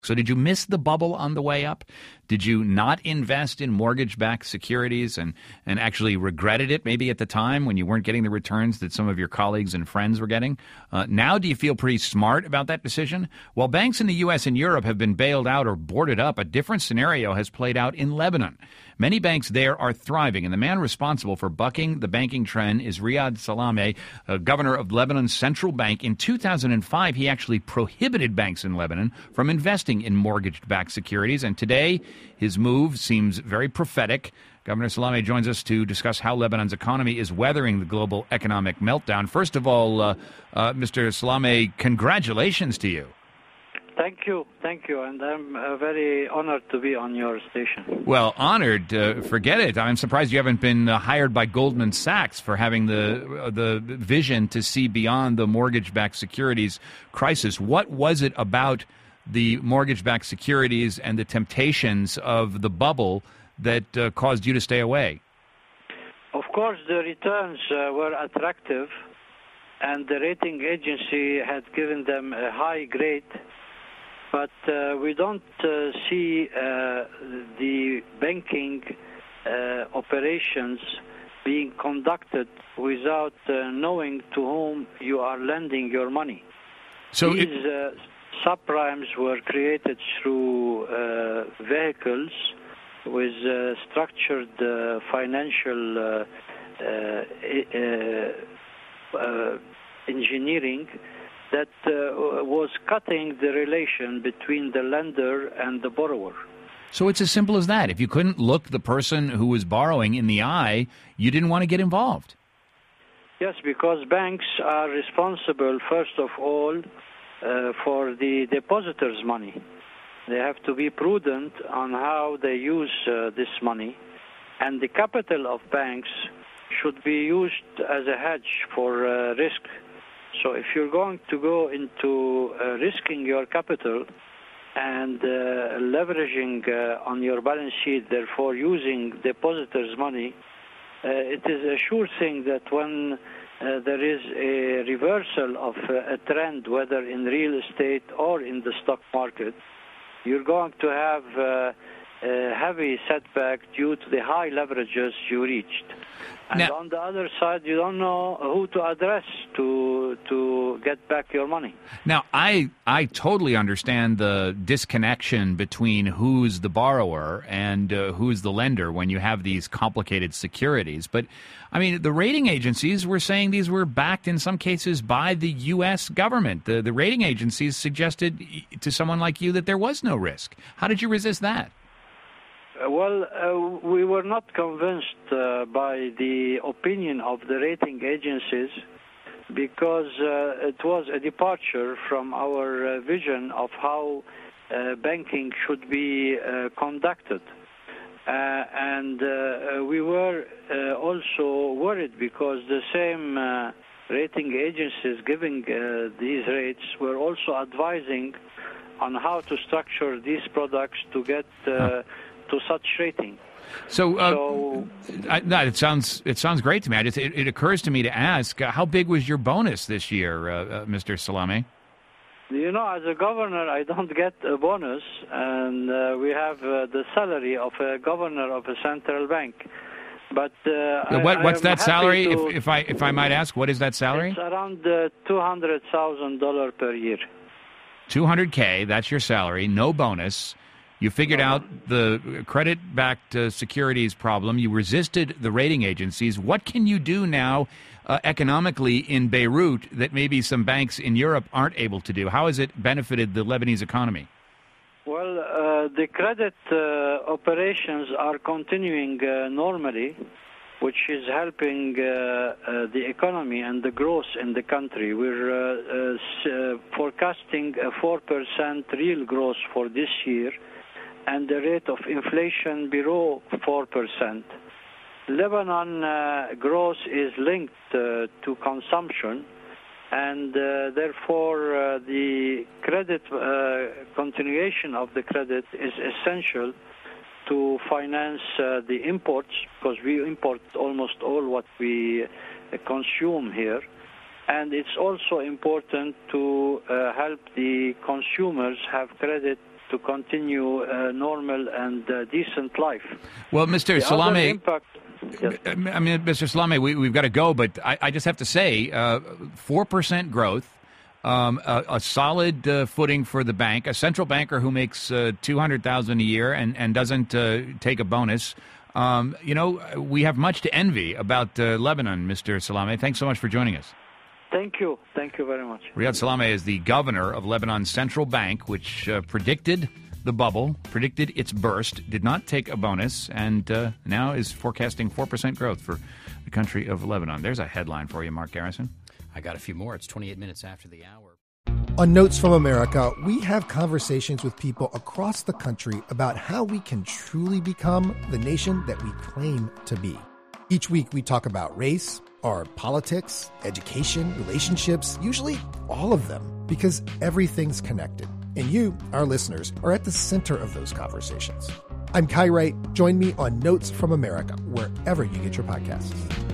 So did you miss the bubble on the way up? Did you not invest in mortgage-backed securities and actually regretted it maybe at the time when you weren't getting the returns that some of your colleagues and friends were getting? Now do you feel pretty smart about that decision? While banks in the U.S. and Europe have been bailed out or boarded up, a different scenario has played out in Lebanon. Many banks there are thriving, and the man responsible for bucking the banking trend is Riyad Salameh, governor of Lebanon's central bank. In 2005, he actually prohibited banks in Lebanon from investing in mortgage-backed securities, and today his move seems very prophetic. Governor Salameh joins us to discuss how Lebanon's economy is weathering the global economic meltdown. First of all, Mr. Salameh, congratulations to you. Thank you, and I'm very honored to be on your station. Well, honored, forget it. I'm surprised you haven't been hired by Goldman Sachs for having the vision to see beyond the mortgage-backed securities crisis. What was it about the mortgage-backed securities and the temptations of the bubble that caused you to stay away? Of course, the returns were attractive, and the rating agency had given them a high grade. But we don't see the banking operations being conducted without knowing to whom you are lending your money. So these subprimes were created through vehicles with structured financial engineering that was cutting the relation between the lender and the borrower. So it's as simple as that. If you couldn't look the person who was borrowing in the eye, you didn't want to get involved. Yes, because banks are responsible, first of all, for the depositors' money. They have to be prudent on how they use this money. And the capital of banks should be used as a hedge for risk. So if you're going to go into risking your capital and leveraging on your balance sheet, therefore using depositors' money, it is a sure thing that when there is a reversal of a trend, whether in real estate or in the stock market, you're going to have a heavy setback due to the high leverages you reached. And now, on the other side, you don't know who to address to get back your money. Now, I totally understand the disconnection between who's the borrower and who's the lender when you have these complicated securities. But, I mean, the rating agencies were saying these were backed in some cases by the U.S. government. The rating agencies suggested to someone like you that there was no risk. How did you resist that? Well, we were not convinced by the opinion of the rating agencies because it was a departure from our vision of how banking should be conducted. And we were also worried because the same rating agencies giving these rates were also advising on how to structure these products to get to such rating. So it sounds great to me. It occurs to me to ask, how big was your bonus this year, Mr. Salameh? You know, as a governor, I don't get a bonus, and we have the salary of a governor of a central bank. But what's that salary? If I might ask, what is that salary? It's around $200,000 per year. $200K. That's your salary. No bonus. You figured out the credit-backed securities problem. You resisted the rating agencies. What can you do now economically in Beirut that maybe some banks in Europe aren't able to do? How has it benefited the Lebanese economy? Well, the credit operations are continuing normally, which is helping the economy and the growth in the country. We're forecasting a 4% real growth for this year, and the rate of inflation below 4%. Lebanon growth is linked to consumption, and therefore the credit continuation of the credit is essential to finance the imports, because we import almost all what we consume here. And it's also important to help the consumers have credit to continue normal and decent life. Well, Mr. Salameh, yes. I mean, Mr. Salameh, we've got to go, but I just have to say, 4% growth, a solid footing for the bank, a central banker who makes $200,000 a year and doesn't take a bonus. We have much to envy about Lebanon, Mr. Salameh. Thanks so much for joining us. Thank you. Thank you very much. Riyad Salameh is the governor of Lebanon's central bank, which predicted the bubble, predicted its burst, did not take a bonus, and now is forecasting 4% growth for the country of Lebanon. There's a headline for you, Mark Garrison. I got a few more. It's 28 minutes after the hour. On Notes from America, we have conversations with people across the country about how we can truly become the nation that we claim to be. Each week, we talk about race, our politics, education, relationships, usually all of them, because everything's connected. And you, our listeners, are at the center of those conversations. I'm Kai Wright. Join me on Notes from America, wherever you get your podcasts.